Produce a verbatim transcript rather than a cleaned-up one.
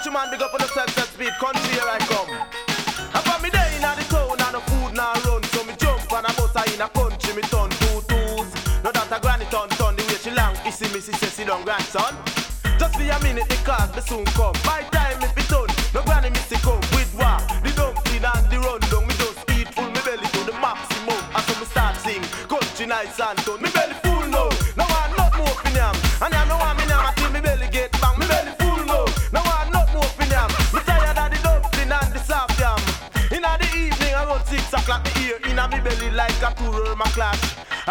country man, big up on the set, set speed, country here I come. And from me day in the town, and the food now run. So me jump and I bust in a country, me turn two twos. No that a granny turn turn, the way she long, issy missy say she don't grandson. Just be a minute, because me soon come. By time if it done, no granny missy come. With what? The dumpling and the run.